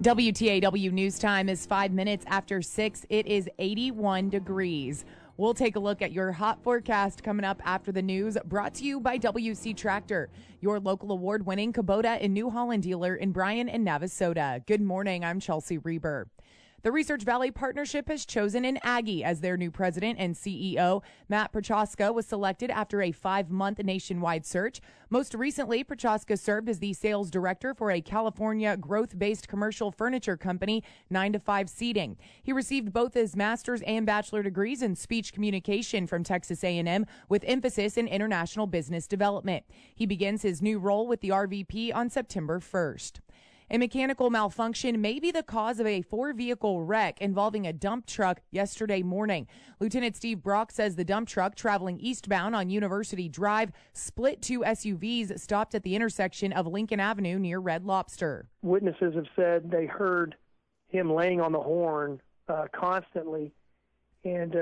WTAW News Time is 5 minutes after 6. It is 81 degrees. We'll take a look at your hot forecast coming up after the news, brought to you by WC Tractor, your local award-winning Kubota and New Holland dealer in Bryan and Navasota. Good morning. I'm Chelsea Reber. The Research Valley Partnership has chosen an Aggie as their new president and CEO. Matt Prochaska was selected after a 5-month nationwide search. Most recently, Prochaska served as the sales director for a California growth-based commercial furniture company, 9 to 5 Seating. He received both his master's and bachelor degrees in speech communication from Texas A&M with emphasis in international business development. He begins his new role with the RVP on September 1st. A mechanical malfunction may be the cause of a 4-vehicle wreck involving a dump truck yesterday morning. Lieutenant Steve Brock says the dump truck traveling eastbound on University Drive split two SUVs stopped at the intersection of Lincoln Avenue near Red Lobster. Witnesses have said they heard him laying on the horn constantly, and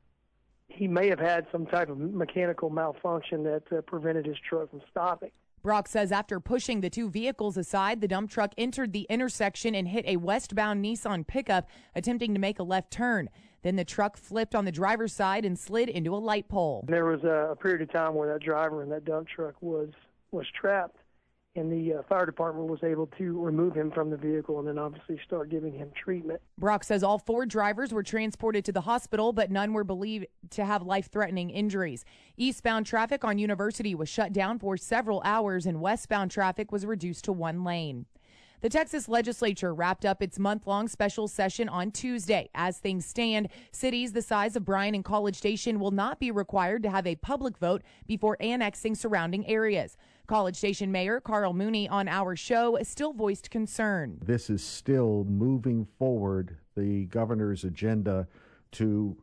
he may have had some type of mechanical malfunction that prevented his truck from stopping. Brock says after pushing the two vehicles aside, the dump truck entered the intersection and hit a westbound Nissan pickup attempting to make a left turn. Then the truck flipped on the driver's side and slid into a light pole. There was a period of time where that driver in that dump truck was trapped, and the fire department was able to remove him from the vehicle and then obviously start giving him treatment. Brock says all 4 drivers were transported to the hospital, but none were believed to have life-threatening injuries. Eastbound traffic on University was shut down for several hours, and westbound traffic was reduced to 1 lane. The Texas legislature wrapped up its month-long special session on Tuesday. As things stand, cities the size of Bryan and College Station will not be required to have a public vote before annexing surrounding areas. College Station Mayor Carl Mooney on our show still voiced concern. This is still moving forward the governor's agenda to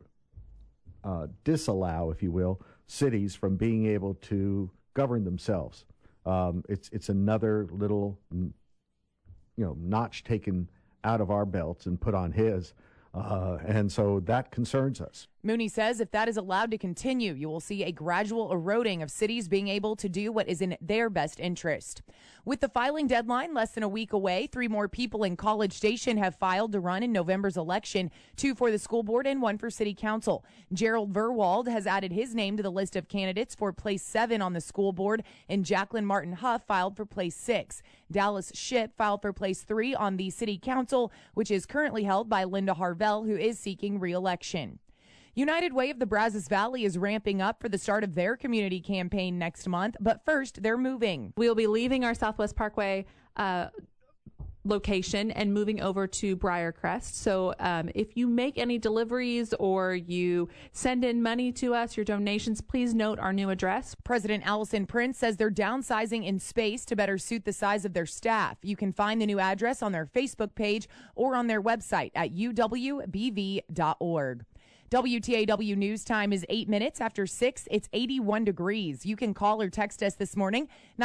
disallow, if you will, cities from being able to govern themselves. It's another little notch taken out of our belts and put on his. And so that concerns us. Mooney says if that is allowed to continue, you will see a gradual eroding of cities being able to do what is in their best interest. With the filing deadline less than a week away, 3 more people in College Station have filed to run in November's election, 2 for the school board and 1 for city council. Gerald Verwald has added his name to the list of candidates for place 7 on the school board, and Jacqueline Martin Huff filed for place 6. Dallas Shipp filed for place 3 on the city council, which is currently held by Linda Harvell, who is seeking re-election. United Way of the Brazos Valley is ramping up for the start of their community campaign next month, but first, they're moving. We'll be leaving our Southwest Parkway location and moving over to Briarcrest. So if you make any deliveries or you send in money to us, your donations, please note our new address. President Allison Prince says they're downsizing in space to better suit the size of their staff. You can find the new address on their Facebook page or on their website at uwbv.org. WTAW News Time is 8 minutes after 6. It's 81 degrees. You can call or text us this morning,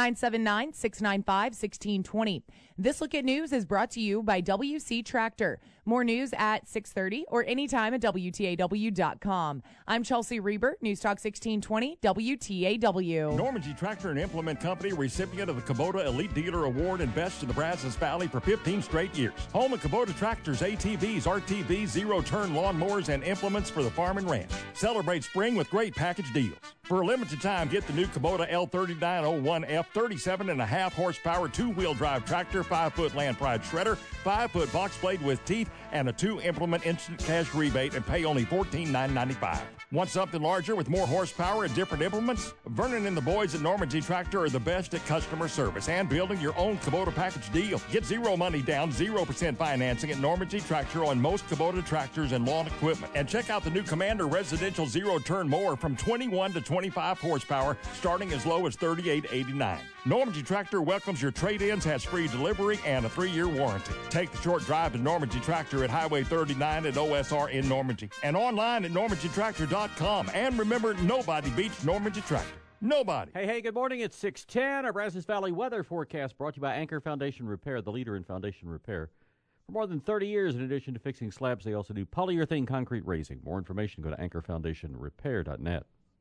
979-695-1620. This Look at News is brought to you by WC Tractor. More news at 6:30 or anytime at WTAW.com. I'm Chelsea Reber, News Talk 1620, WTAW. Normandy Tractor and Implement Company, recipient of the Kubota Elite Dealer Award and Best in the Brazos Valley for 15 straight years. Home of Kubota tractors, ATVs, RTVs, zero-turn lawnmowers, and implements for the farm and ranch. Celebrate spring with great package deals. For a limited time, get the new Kubota L3901F 37.5 horsepower 2-wheel drive tractor, 5-foot land pride shredder, 5-foot box blade with teeth, and a 2-implement instant cash rebate and pay only $14,995. Want something larger with more horsepower and different implements? Vernon and the boys at Normandy Tractor are the best at customer service and building your own Kubota package deal. Get 0 money down, 0% financing at Normandy Tractor on most Kubota tractors and lawn equipment. And check out the new Commander Residential Zero-Turn Mower from 21 to 25 horsepower, starting as low as $38.89. Normandy Tractor welcomes your trade-ins, has free delivery, and a 3-year warranty. Take the short drive to Normandy Tractor at Highway 39 at OSR in Normandy and online at normandytractor.com. And remember, nobody beats Normandy Tractor. Nobody. Hey, good morning. It's 6:10. Our Brazos Valley weather forecast brought to you by Anchor Foundation Repair, the leader in foundation repair. For more than 30 years, in addition to fixing slabs, they also do polyurethane concrete raising. More information, go to anchorfoundationrepair.net.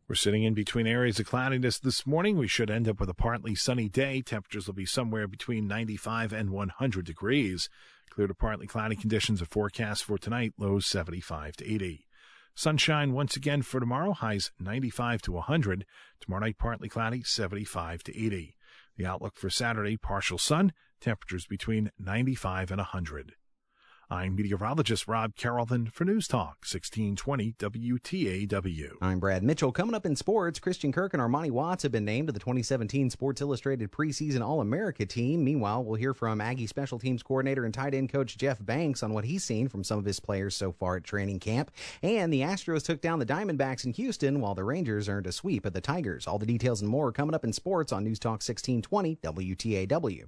We're sitting in between areas of cloudiness this morning. We should end up with a partly sunny day. Temperatures will be somewhere between 95 and 100 degrees. Clear to partly cloudy conditions are forecast for tonight, lows 75 to 80. Sunshine once again for tomorrow, highs 95 to 100. Tomorrow night, partly cloudy, 75 to 80. The outlook for Saturday, partial sun, temperatures between 95 and 100. I'm meteorologist Rob Carrollton for News Talk 1620 WTAW. I'm Brad Mitchell. Coming up in sports, Christian Kirk and Armani Watts have been named to the 2017 Sports Illustrated preseason All-America team. Meanwhile, we'll hear from Aggie special teams coordinator and tight end coach Jeff Banks on what he's seen from some of his players so far at training camp. And the Astros took down the Diamondbacks in Houston, while the Rangers earned a sweep at the Tigers. All the details and more coming up in sports on News Talk 1620 WTAW.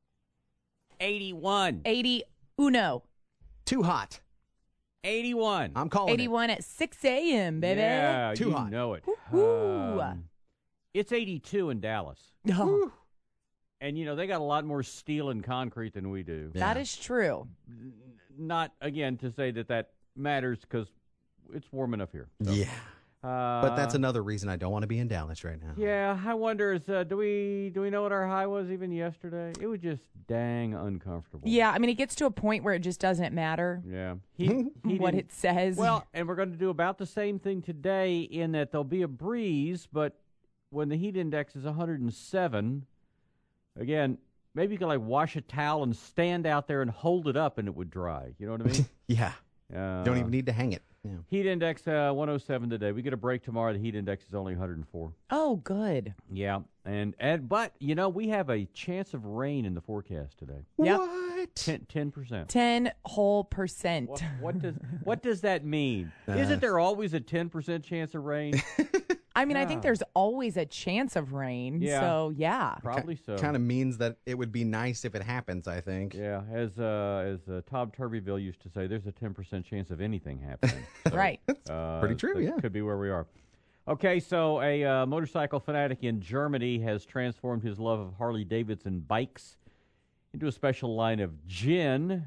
81. 81. Too hot. 81. I'm calling 81 at 6 a.m., baby. Yeah, Too you hot. know it. Woo-hoo. It's 82 in Dallas. Oh, And, you know, they got a lot more steel and concrete than we do. that is true. Not, again, to say that matters because it's warm enough here. So, Yeah. But that's another reason I don't want to be in Dallas right now. Yeah, I wonder, do we know what our high was even yesterday? It was just dang uncomfortable. Yeah, I mean, it gets to a point where it just doesn't matter Yeah. what it says. Well, and we're going to do about the same thing today in that there'll be a breeze, but when the heat index is 107, again, maybe you could like wash a towel and stand out there and hold it up and it would dry. You know what I mean? Yeah. Don't even need to hang it. Yeah. Heat index 107 today. We get a break tomorrow. The heat index is only 104. Oh, good. Yeah, but you know we have a chance of rain in the forecast today. Yep. What? 10%. 10 whole percent. What does that mean? Isn't there always a 10% chance of rain? I mean, I think there's always a chance of rain. Yeah. So, yeah. Probably so. Kind of means that it would be nice if it happens, I think. Yeah, as Tom Turbyville used to say, there's a 10% chance of anything happening. So, Right. Pretty true, that yeah. Could be where we are. Okay, so a motorcycle fanatic in Germany has transformed his love of Harley-Davidson bikes into a special line of gin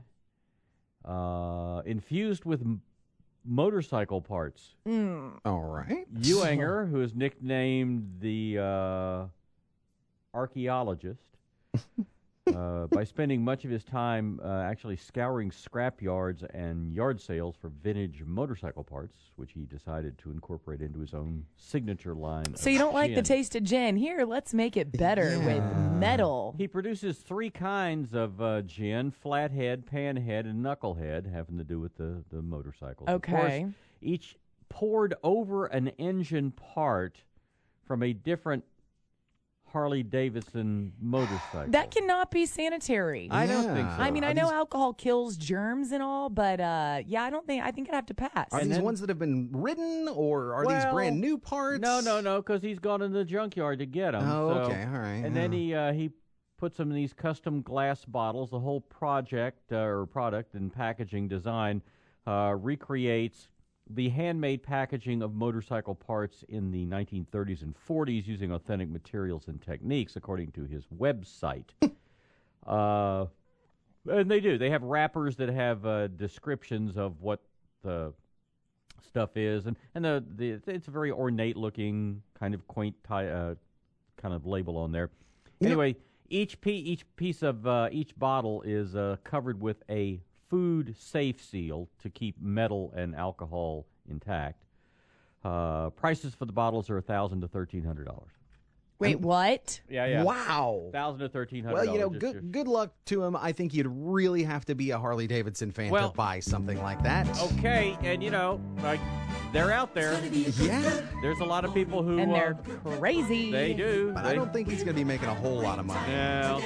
infused with motorcycle parts. All right. Ewanger, who is nicknamed the archaeologist, by spending much of his time actually scouring scrap yards and yard sales for vintage motorcycle parts, which he decided to incorporate into his own signature line. So of you don't like the gin. taste of gin? Here, let's make it better with metal. He produces 3 kinds of gin: flathead, panhead, and knucklehead, having to do with the motorcycles. Of Okay. course, each poured over an engine part from a different Harley-Davidson motorcycle. That cannot be sanitary. I don't think so. I mean, I know alcohol kills germs and all, but yeah, I think I'd have to pass. Are And these then- ones that have been ridden, or are these Well, brand new parts? No, because he's gone in the junkyard to get them. Oh, okay, all right. And then he puts them in these custom glass bottles. The whole project or product and packaging design recreates the handmade packaging of motorcycle parts in the 1930s and 40s using authentic materials and techniques, according to his website. And they do. They have wrappers that have descriptions of what the stuff is, and it's a very ornate looking, kind of quaint kind of label on there. Anyway, each piece of each bottle is covered with a food safe seal to keep metal and alcohol intact. Prices for the bottles are $1,000 to $1,300. Wait, what? Yeah. Wow. $1,000 to $1,300. Well, you know, good luck to him. I think you'd really have to be a Harley-Davidson fan Well- to buy something like that. Okay, and you know, like they're out there. Yeah, There's a lot of people who And they're crazy. they do. but I don't think he's going to be making a whole lot of money. Yeah.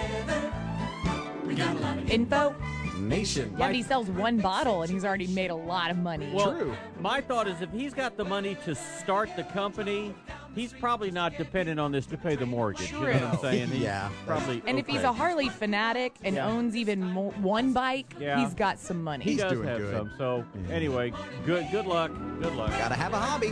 Info? Nation. Yeah, but he sells one bottle and he's already made a lot of money. Well, True. my thought is if he's got the money to start the company, he's probably not dependent on this to pay the mortgage. You know what I'm True. saying? He's Yeah. Probably. And if he's okay. a Harley fanatic and owns even one bike, Yeah. he's got some money. he He's does doing have good. some. So anyway, good luck. Good luck. Gotta have a hobby.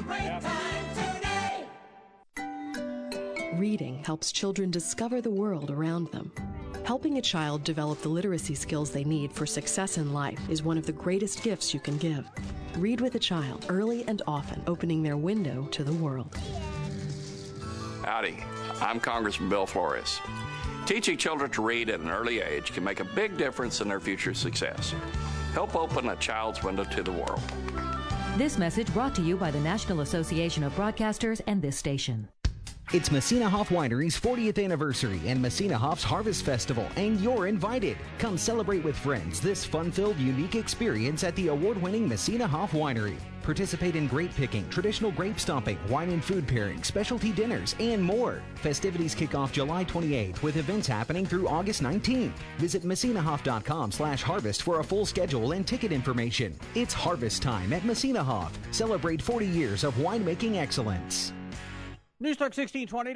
Reading helps children discover the world around them. Helping a child develop the literacy skills they need for success in life is one of the greatest gifts you can give. Read with a child early and often, opening their window to the world. Howdy, I'm Congressman Bill Flores. Teaching children to read at an early age can make a big difference in their future success. Help open a child's window to the world. This message brought to you by the National Association of Broadcasters and this station. It's Messina Hoff Winery's 40th anniversary and Messina Hoff's Harvest Festival, and you're invited. Come celebrate with friends this fun-filled, unique experience at the award-winning Messina Hoff Winery. Participate in grape picking, traditional grape stomping, wine and food pairing, specialty dinners, and more. Festivities kick off July 28th with events happening through August 19th. Visit MessinaHoff.com/harvest for a full schedule and ticket information. It's harvest time at Messina Hoff. Celebrate 40 years of winemaking excellence. News Talk 1620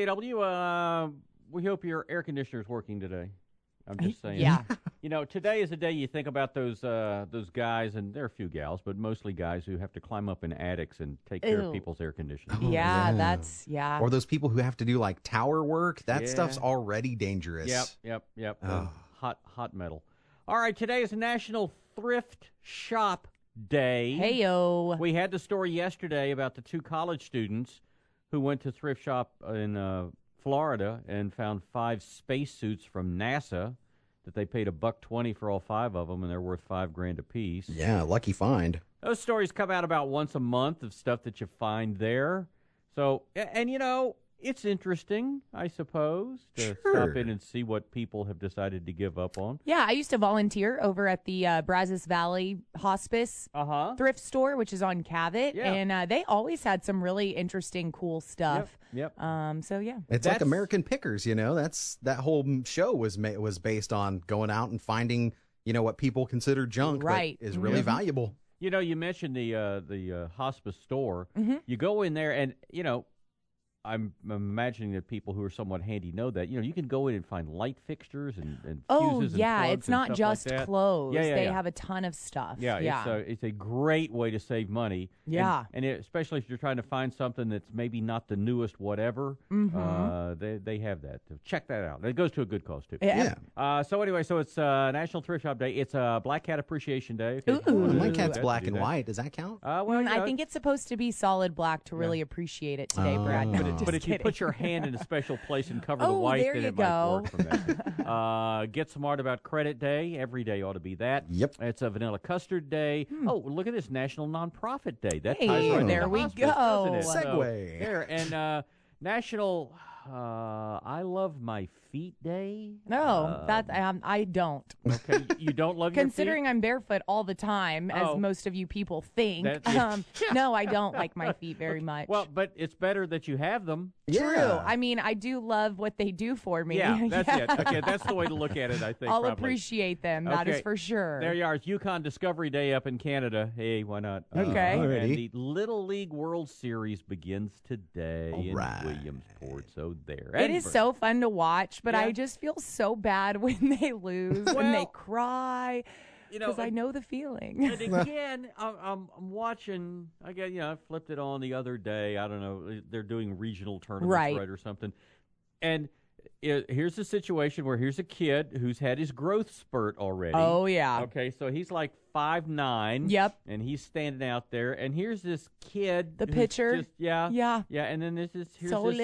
WTAW. We hope your air conditioner is working today. I'm just saying. Yeah. You know, today is the day you think about those guys, and there are a few gals, but mostly guys who have to climb up in attics and take care of people's air conditioning. Yeah. Or those people who have to do like tower work. That stuff's already dangerous. Yep. Hot metal. All right, today is National Thrift Shop Day. Hey-yo. We had the story yesterday about the 2 college students who went to thrift shop in Florida and found 5 spacesuits from NASA that they paid $120 for all 5 of them, and they're worth $5,000 apiece. Yeah, lucky find. Those stories come out about once a month of stuff that you find there. So, and you know, it's interesting, I suppose, to stop in and see what people have decided to give up on. Yeah, I used to volunteer over at the Brazos Valley Hospice thrift store, which is on Cabot, and they always had some really interesting, cool stuff. Yep. So yeah, it's like American Pickers. You know, that whole show was based on going out and finding, you know, what people consider junk, right, but is really valuable. You know, you mentioned the hospice store. You go in there, and you know, I'm imagining that people who are somewhat handy know that. You know, you can go in and find light fixtures and fuses and plugs it's not and just stuff like that. clothes. They yeah. have a ton of stuff. It's a great way to save money. Yeah. And especially if you're trying to find something that's maybe not the newest whatever, they have that. So check that out. It goes to a good cause, too. Yeah. So anyway, so it's National Thrift Shop Day. It's Black Cat Appreciation Day. My cat's black and white. Does that count? I think it's supposed to be solid black to really appreciate it today, Brad. But if you put your hand in a special place and cover the white, then it might work from that. Get Smart About Credit Day. Every day ought to be that. Yep. It's a Vanilla Custard Day. Oh, look at this, National Nonprofit Day. That ties right there into we hospice, go. doesn't it? Segue. So, there. And National I Love My Feet Day. No, I don't. Okay, you don't love your feet? Considering I'm barefoot all the time, as most of you people think. No, I don't like my feet very much. Well, but it's better that you have them. True. I mean, I do love what they do for me. Yeah, that's it. Okay, that's the way to look at it, I think. I'll probably appreciate them. That is for sure. There you are. It's Yukon Discovery Day up in Canada. Hey, why not? Okay. And the Little League World Series begins today in Williamsport. So there. It is so fun to watch, but I just feel so bad when they lose, when they cry. Because I know the feeling. And again, I'm watching. I flipped it on the other day. I don't know. They're doing regional tournaments, right, or something. And here's a situation where here's a kid who's had his growth spurt already. Oh, yeah. Okay, so he's like 5'9". Yep. And he's standing out there. And here's this kid. The pitcher. Just, yeah. And then here's this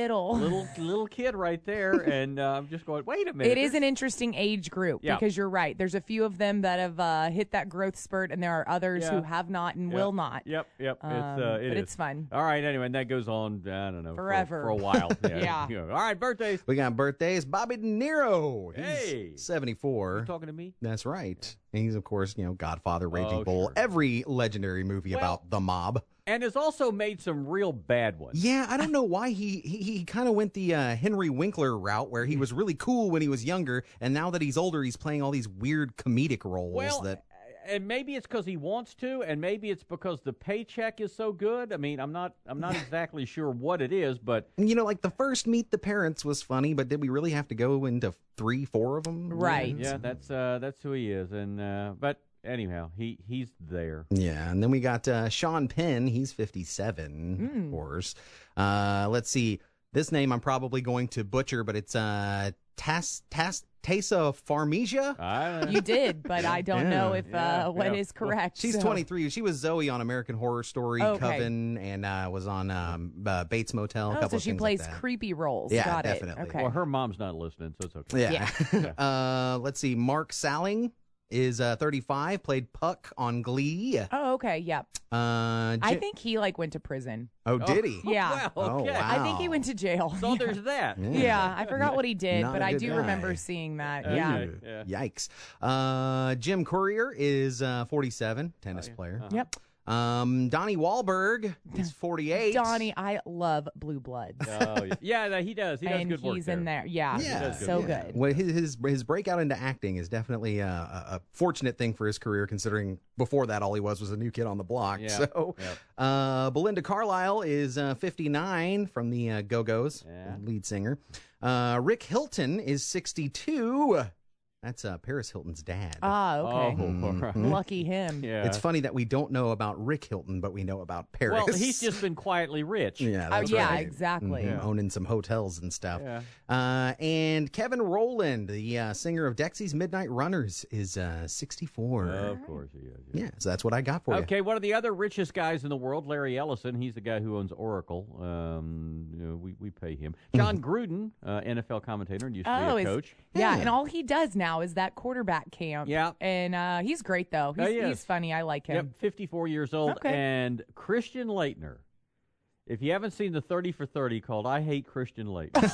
little kid right there. And I'm just going, wait a minute. It is an interesting age group because you're right. There's a few of them that have hit that growth spurt, and there are others who have not and will not. Yep. It's fun. All right. Anyway, and that goes on, I don't know, forever. For a while. Yeah. All right, birthdays. We got birthdays. Bobby De Niro. Hey. He's 74. You talking to me? That's right. And he's, of course, Godfather, Raging Bull, every legendary movie about the mob. And has also made some real bad ones. Yeah, I don't know why he kind of went the Henry Winkler route, where he was really cool when he was younger, and now that he's older, he's playing all these weird comedic roles and maybe it's because he wants to, and maybe it's because the paycheck is so good. I mean, I'm not exactly sure what it is, but like the first Meet the Parents was funny, but did we really have to go into 3-4 of them? Right. Yeah, that's who he is, and but anyhow, he's there. Yeah, and then we got Sean Penn. He's 57, of course. Let's see. This name I'm probably going to butcher, but it's Taysa Farmiga. You did, but I don't know if what is correct. She's 23. She was Zoe on American Horror Story, Coven, and was on Bates Motel. A couple so of she things plays like that. creepy roles. Yeah, Got definitely. it. Okay. Well, her mom's not listening, so it's okay. Yeah. Let's see. Mark Salling is 35, played Puck on Glee. Oh, okay. Yep. I think he went to prison. Oh, did he? Yeah. Well, okay. Oh, wow. I think he went to jail. So there's that. Yeah, I forgot what he did, Not but a I good do guy. remember seeing that. Okay. Yeah. Yikes. Jim Courier is 47, tennis player. Yep. Donnie Wahlberg is 48. Donnie, I love Blue Bloods. Yeah, he does. He does and good work he's there. in there. Yeah, Yeah. so good. Well, his breakout into acting is definitely a fortunate thing for his career, considering before that all he was a new kid on the block. Yeah. So, Belinda Carlisle is 59 from the Go-Go's, lead singer. Rick Hilton is 62. That's Paris Hilton's dad. Ah, okay. Mhm. Lucky him. Yeah. It's funny that we don't know about Rick Hilton, but we know about Paris. Well, he's just been quietly rich. Yeah, that's right. Exactly. Mhm, owning some hotels and stuff. Yeah. And Kevin Rowland, the singer of Dexy's Midnight Runners, is 64. Of course he is. Yeah, so that's what I got for you. Okay, one of the other richest guys in the world, Larry Ellison. He's the guy who owns Oracle. We pay him. John Gruden, NFL commentator, and used to be a coach. Yeah, and all he does now is that quarterback camp. Yeah. And he's great, though. He's funny. I like him. Yep, 54 years old. Okay. And Christian Laettner. If you haven't seen the 30 for 30 called I Hate Christian Laettner,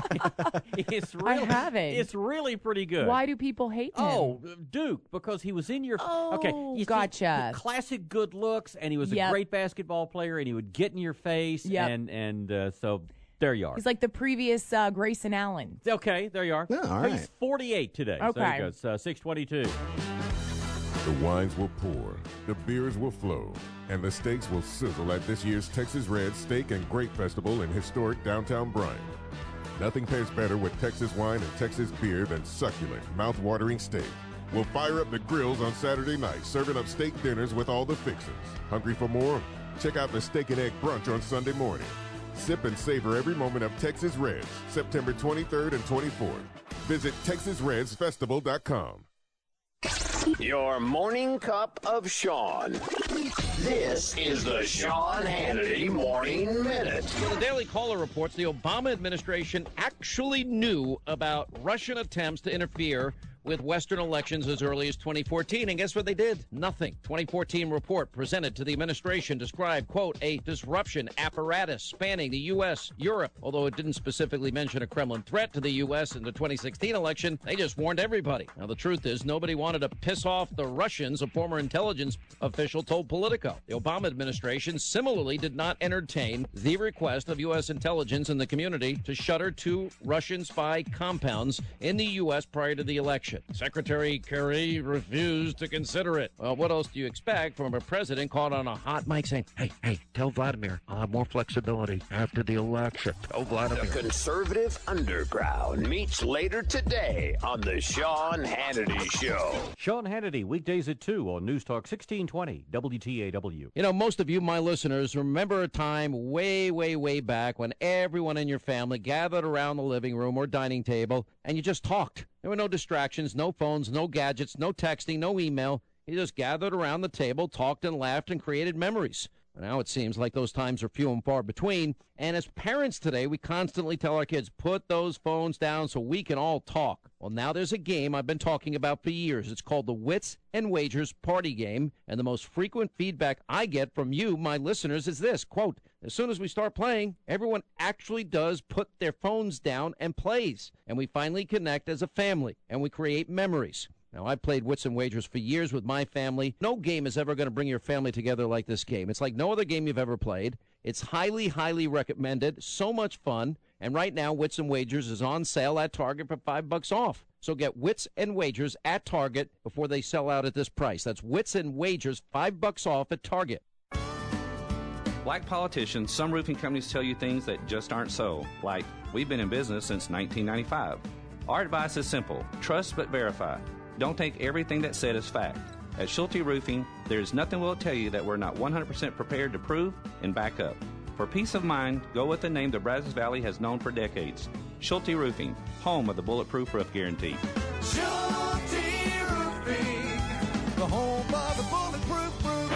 I haven't. It's really pretty good. Why do people hate him? Oh, Duke, because he was in your... okay, you gotcha. See, classic good looks, and he was a great basketball player, and he would get in your face, and so there you are. He's like the previous Grayson Allen. Okay, there you are. Oh, all right. He's 48 today. Okay. So there you go. It's 6:22. The wines will pour, the beers will flow, and the steaks will sizzle at this year's Texas Red Steak and Grape Festival in historic downtown Bryan. Nothing pairs better with Texas wine and Texas beer than succulent, mouth-watering steak. We'll fire up the grills on Saturday night, serving up steak dinners with all the fixings. Hungry for more? Check out the Steak and Egg Brunch on Sunday morning. Sip and savor every moment of Texas Reds, September 23rd and 24th. Visit TexasRedsFestival.com. Your morning cup of Sean. This is the Sean Hannity Morning Minute. The Daily Caller reports the Obama administration actually knew about Russian attempts to interfere with Western elections as early as 2014. And guess what they did? Nothing. 2014 report presented to the administration described, quote, a disruption apparatus spanning the U.S., Europe. Although it didn't specifically mention a Kremlin threat to the U.S. in the 2016 election, they just warned everybody. Now, the truth is nobody wanted to piss off the Russians, a former intelligence official told Politico. The Obama administration similarly did not entertain the request of U.S. intelligence and the community to shutter 2 Russian spy compounds in the U.S. prior to the election. Secretary Kerry refused to consider it. Well, what else do you expect from a president caught on a hot mic saying, hey, tell Vladimir I'll have more flexibility after the election. Tell Vladimir. The conservative underground meets later today on the Sean Hannity Show. Sean Hannity, weekdays at 2 on News Talk 1620 WTAW. You know, most of you, my listeners, remember a time way, way, way back when everyone in your family gathered around the living room or dining table and you just talked. There were no distractions, no phones, no gadgets, no texting, no email. You just gathered around the table, talked and laughed, and created memories. Now it seems like those times are few and far between. And as parents today, we constantly tell our kids, put those phones down so we can all talk. Well, now there's a game I've been talking about for years. It's called the Wits and Wagers Party Game. And the most frequent feedback I get from you, my listeners, is this, quote, as soon as we start playing, everyone actually does put their phones down and plays. And we finally connect as a family, and we create memories. Now, I've played Wits and Wagers for years with my family. No game is ever going to bring your family together like this game. It's like no other game you've ever played. It's highly, highly recommended. So much fun. And right now, Wits and Wagers is on sale at Target for $5 off. So get Wits and Wagers at Target before they sell out at this price. That's Wits and Wagers, $5 off at Target. Like politicians, some roofing companies tell you things that just aren't so. Like, we've been in business since 1995. Our advice is simple. Trust but verify. Don't take everything that's said as fact. At Schulte Roofing, there is nothing we'll tell you that we're not 100% prepared to prove and back up. For peace of mind, go with the name the Brazos Valley has known for decades. Schulte Roofing, home of the Bulletproof Roof Guarantee. Schulte Roofing, the home of the bulletproof roof.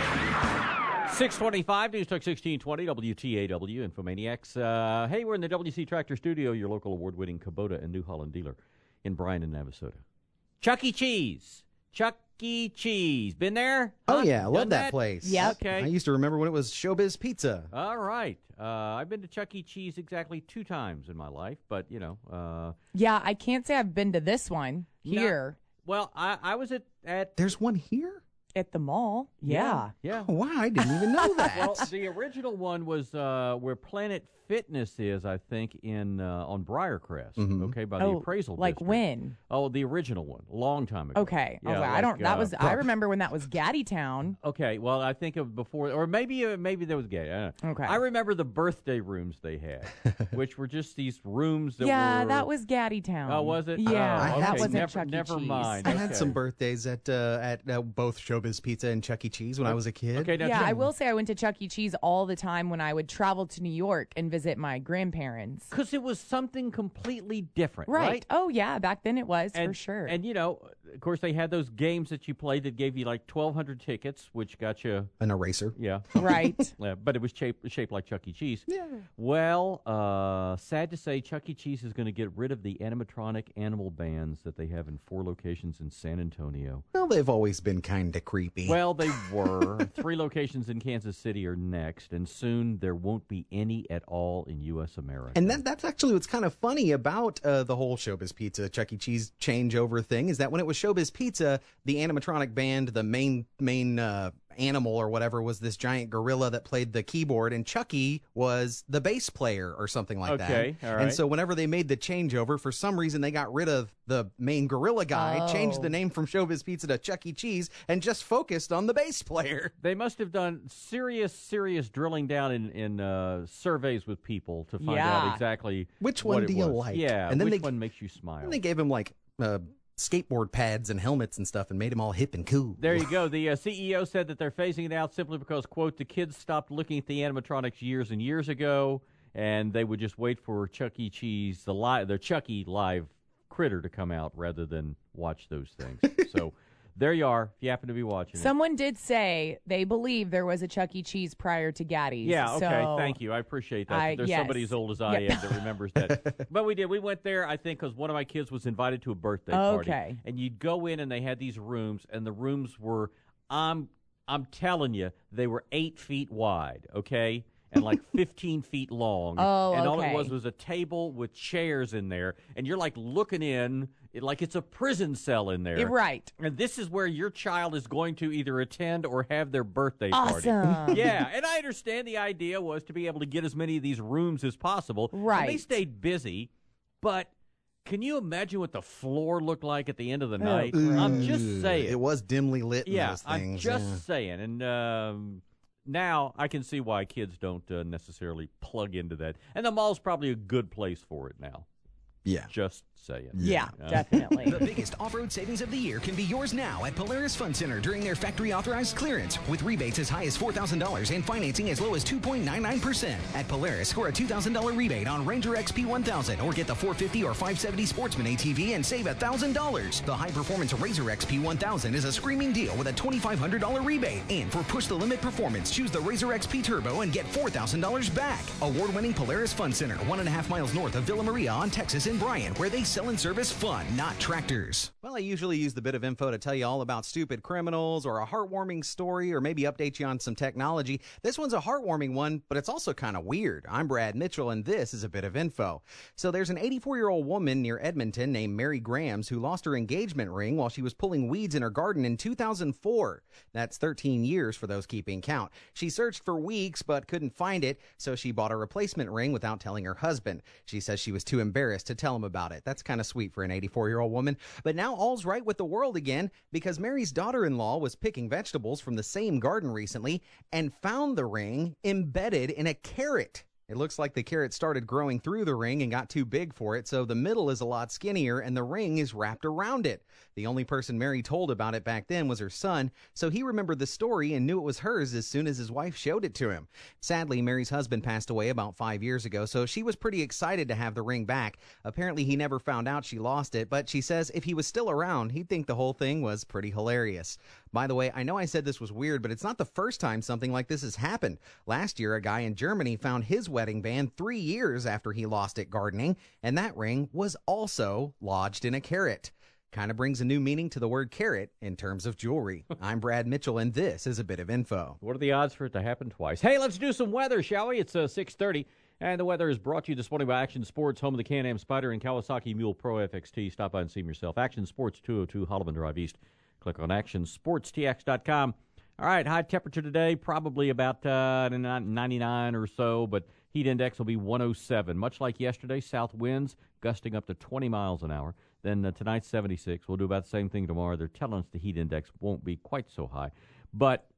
625 News Talk 1620 WTAW Infomaniacs. Hey, we're in the WC Tractor Studio, your local award-winning Kubota and New Holland dealer in Bryan and Navasota. Chuck E. Cheese. Chuck E. Cheese. Been there? Oh, Huh? yeah. I love Done that place. Yep. Okay. I used to remember when it was Showbiz Pizza. All right. I've been to Chuck E. Cheese exactly 2 times in my life, but, you know. Yeah, I can't say I've been to this one here. Well, I was at There's one here? At the mall. Yeah. Yeah. Oh, wow, I didn't even know that. Well, the original one was where Planet Fitness is, I think, in on Briarcrest. Okay, by the appraisal like district. when? Oh, the original one, a long time ago. Okay. Yeah, I don't. That was. I prob- remember when that was Gaddy Town. Okay, well, I think of before, or maybe there was gay. I don't know. Okay. I remember the birthday rooms they had, which were just these rooms that Yeah, were. that was Gaddy Town. Oh, was it? Yeah, Oh, that okay. wasn't Chuck E. Never Cheese. mind. I had Okay. some birthdays at both Showbiz Pizza and Chuck E. Cheese when I was a kid. Okay, now Yeah, I will say I went to Chuck E. Cheese all the time when I would travel to New York and visit my grandparents. because it was something completely different, right? Oh, yeah. Back then it was, for And, sure. And, you know, of course, they had those games that you played that gave you like 1,200 tickets, which got you an eraser. Yeah. Right. Yeah, but it was shaped like Chuck E. Cheese. Yeah. Well, sad to say, Chuck E. Cheese is going to get rid of the animatronic animal bands that they have in 4 locations in San Antonio. Well, they've always been kind of creepy. Well, they were. 3 locations in Kansas City are next, and soon there won't be any at all in U.S. America. And that's actually what's kind of funny about the whole Showbiz Pizza, Chuck E. Cheese changeover thing is that when it was Showbiz Pizza, the animatronic band, the main animal or whatever, was this giant gorilla that played the keyboard, and Chucky was the bass player or something like that. Okay, all right. And so whenever they made the changeover, for some reason they got rid of the main gorilla guy, changed the name from Showbiz Pizza to Chuck E. Cheese, and just focused on the bass player. They must have done serious drilling down in surveys with people to find out exactly which what one it do you was. like. Yeah, and then which one makes you smile. And they gave him like skateboard pads and helmets and stuff and made him all hip and cool. There you go. The CEO said that they're phasing it out simply because, quote, the kids stopped looking at the animatronics years and years ago, and they would just wait for Chuck E. Cheese, the Chuck E. live critter to come out rather than watch those things. So there you are, if you happen to be watching it. Someone did say they believe there was a Chuck E. Cheese prior to Gaddy's. Yeah, okay, so thank you. I appreciate that. There's somebody as old as I am that remembers that. But we did. We went there, I think, because one of my kids was invited to a birthday party. Okay. And you'd go in, and they had these rooms, and the rooms were, I'm telling you, they were 8 feet wide, okay? And like 15 feet long. Oh, and all it okay. was a table with chairs in there, and you're like looking in, like it's a prison cell in there. Right. And this is where your child is going to either attend or have their birthday party. Awesome. Yeah, and I understand the idea was to be able to get as many of these rooms as possible. Right. And they stayed busy, but can you imagine what the floor looked like at the end of the night? I'm just saying. It was dimly lit in Yeah, those things. I'm just saying. And now I can see why kids don't necessarily plug into that. And the mall's probably a good place for it now. Yeah. Just saying. Yeah, definitely. The biggest off-road savings of the year can be yours now at Polaris Fun Center during their factory-authorized clearance. With rebates as high as $4,000 and financing as low as 2.99%. At Polaris, score a $2,000 rebate on Ranger XP 1000 or get the 450 or 570 Sportsman ATV and save $1,000. The high-performance Razor XP 1000 is a screaming deal with a $2,500 rebate. And for push-the-limit performance, choose the Razor XP Turbo and get $4,000 back. Award-winning Polaris Fun Center, 1.5 miles north of Villa Maria on Texas and Bryan, where they sell and service fun, not tractors. Well, I usually use the bit of info to tell you all about stupid criminals or a heartwarming story or maybe update you on some technology. This one's a heartwarming one, but it's also kind of weird. I'm Brad Mitchell, and this is a bit of info. So there's an 84-year-old woman near Edmonton named Mary Grams who lost her engagement ring while she was pulling weeds in her garden in 2004. That's 13 years for those keeping count. She searched for weeks but couldn't find it, so she bought a replacement ring without telling her husband. She says she was too embarrassed to tell him about it. That's kind of sweet for an 84-year-old woman. But now all's right with the world again because Mary's daughter-in-law was picking vegetables from the same garden recently and found the ring embedded in a carrot. It looks like the carrot started growing through the ring and got too big for it, so the middle is a lot skinnier and the ring is wrapped around it. The only person Mary told about it back then was her son, so he remembered the story and knew it was hers as soon as his wife showed it to him. Sadly, Mary's husband passed away about 5 years ago, so she was pretty excited to have the ring back. Apparently, he never found out she lost it, but she says if he was still around, he'd think the whole thing was pretty hilarious. By the way, I know I said this was weird, but it's not the first time something like this has happened. Last year, a guy in Germany found his wedding band 3 years after he lost it gardening, and that ring was also lodged in a carrot. Kind of brings a new meaning to the word carrot in terms of jewelry. I'm Brad Mitchell, and this is a bit of info. What are the odds for it to happen twice? Hey, let's do some weather, shall we? It's 6:30, and the weather is brought to you this morning by Action Sports, home of the Can-Am Spyder and Kawasaki Mule Pro FXT. Stop by and see them yourself. Action Sports, 202 Holloman Drive East. Click on actionsportstx.com. All right, high temperature today, probably about 99 or so, but heat index will be 107. Much like yesterday, south winds gusting up to 20 miles an hour. Then tonight's 76. We'll do about the same thing tomorrow. They're telling us the heat index won't be quite so high. But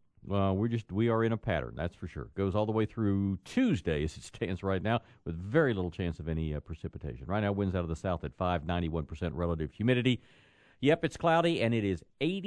we are in a pattern, that's for sure. Goes all the way through Tuesday as it stands right now with very little chance of any precipitation. Right now, winds out of the south at 5, 91% relative humidity. Yep, it's cloudy, and it is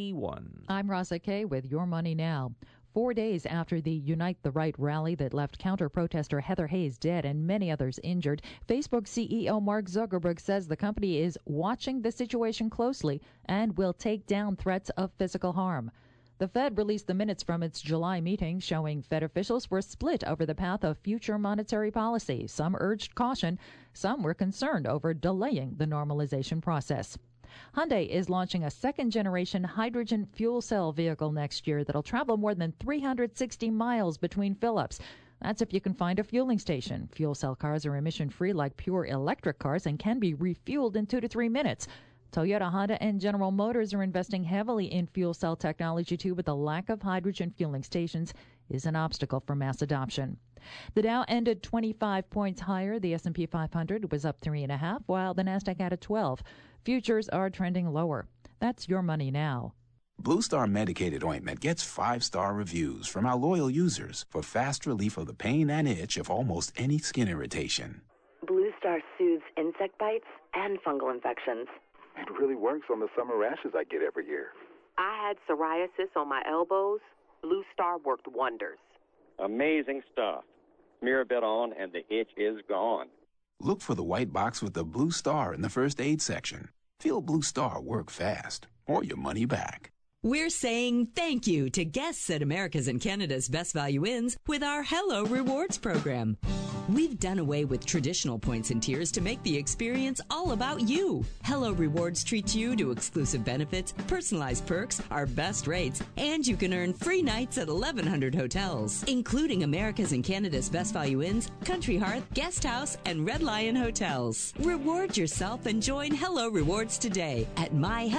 81. I'm Rasa Kay with Your Money Now. 4 days after the Unite the Right rally that left counter-protester Heather Hayes dead and many others injured, Facebook CEO Mark Zuckerberg says the company is watching the situation closely and will take down threats of physical harm. The Fed released the minutes from its July meeting showing Fed officials were split over the path of future monetary policy. Some urged caution, some were concerned over delaying the normalization process. Hyundai is launching a second-generation hydrogen fuel cell vehicle next year that'll travel more than 360 miles between fill-ups. That's if you can find a fueling station. Fuel cell cars are emission-free like pure electric cars and can be refueled in 2 to 3 minutes. Toyota, Honda, and General Motors are investing heavily in fuel cell technology too, but the lack of hydrogen fueling stations is an obstacle for mass adoption. The Dow ended 25 points higher. The S&P 500 was up 3.5, while the Nasdaq added 12. Futures are trending lower. That's Your Money Now. Blue Star Medicated Ointment gets 5-star reviews from our loyal users for fast relief of the pain and itch of almost any skin irritation. Blue Star soothes insect bites and fungal infections. It really works on the summer rashes I get every year. I had psoriasis on my elbows. Blue Star worked wonders. Amazing stuff. Smear a bit on and the itch is gone. Look for the white box with the Blue Star in the first aid section. Feel Blue Star work fast, or your money back. We're saying thank you to guests at America's and Canada's Best Value Inns with our Hello Rewards program. We've done away with traditional points and tiers to make the experience all about you. Hello Rewards treats you to exclusive benefits, personalized perks, our best rates, and you can earn free nights at 1,100 hotels, including America's and Canada's Best Value Inns, Country Hearth, Guest House, and Red Lion Hotels. Reward yourself and join Hello Rewards today at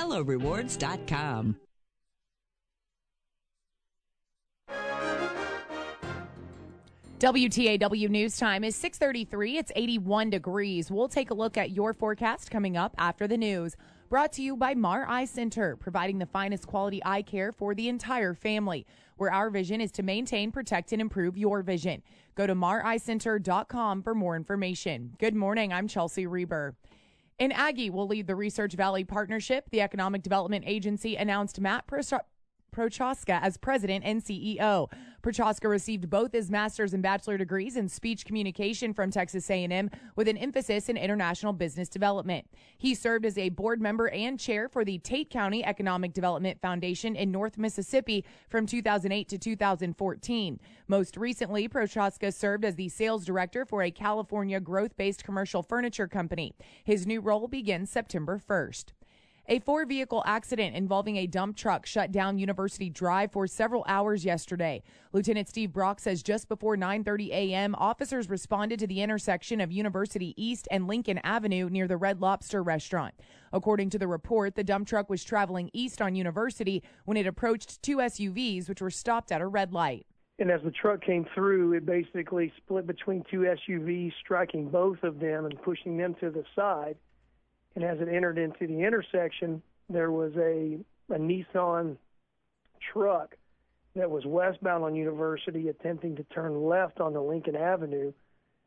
myhellorewards.com. WTAW News Time is 6:33. It's 81 degrees. We'll take a look at your forecast coming up after the news. Brought to you by Mar Eye Center, providing the finest quality eye care for the entire family, where our vision is to maintain, protect, and improve your vision. Go to mareyecenter.com for more information. Good morning. I'm Chelsea Reber. An Aggie will lead the Research Valley Partnership. The Economic Development Agency announced Matt Prochaska as president and CEO. Prochaska received both his master's and bachelor degrees in speech communication from Texas A&M with an emphasis in international business development. He served as a board member and chair for the Tate County Economic Development Foundation in North Mississippi from 2008 to 2014. Most recently, Prochaska served as the sales director for a California growth-based commercial furniture company. His new role begins September 1st. A 4-vehicle accident involving a dump truck shut down University Drive for several hours yesterday. Lieutenant Steve Brock says just before 9:30 a.m., officers responded to the intersection of University East and Lincoln Avenue near the Red Lobster restaurant. According to the report, the dump truck was traveling east on University when it approached 2 SUVs, which were stopped at a red light. And as the truck came through, it basically split between 2 SUVs, striking both of them and pushing them to the side. And as it entered into the intersection, there was a Nissan truck that was westbound on University attempting to turn left onto Lincoln Avenue.